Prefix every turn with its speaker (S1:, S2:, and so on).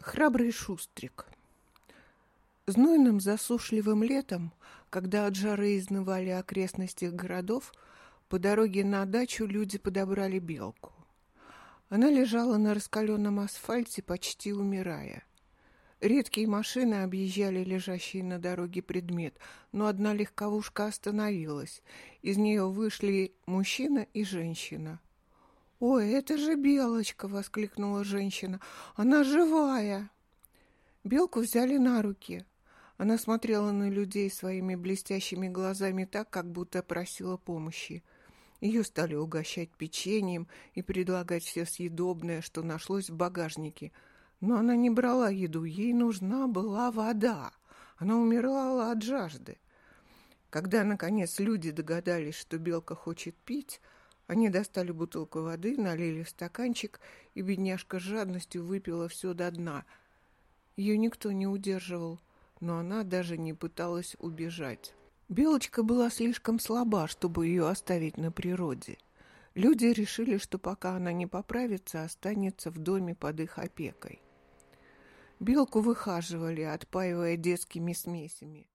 S1: Храбрый шустрик. Знойным засушливым летом, когда от жары изнывали окрестности городов, по дороге на дачу люди подобрали белку. Она лежала на раскаленном асфальте, почти умирая. Редкие машины объезжали лежащий на дороге предмет, но одна легковушка остановилась. Из нее вышли мужчина и женщина. «Ой, это же Белочка!» — воскликнула женщина. «Она живая!» Белку взяли на руки. Она смотрела на людей своими блестящими глазами так, как будто просила помощи. Ее стали угощать печеньем и предлагать все съедобное, что нашлось в багажнике. Но она не брала еду, ей нужна была вода. Она умирала от жажды. Когда, наконец, люди догадались, что белка хочет пить, они достали бутылку воды, налили в стаканчик, и бедняжка с жадностью выпила все до дна. Ее никто не удерживал, но она даже не пыталась убежать. Белочка была слишком слаба, чтобы ее оставить на природе. Люди решили, что пока она не поправится, останется в доме под их опекой. Белку выхаживали, отпаивая детскими смесями.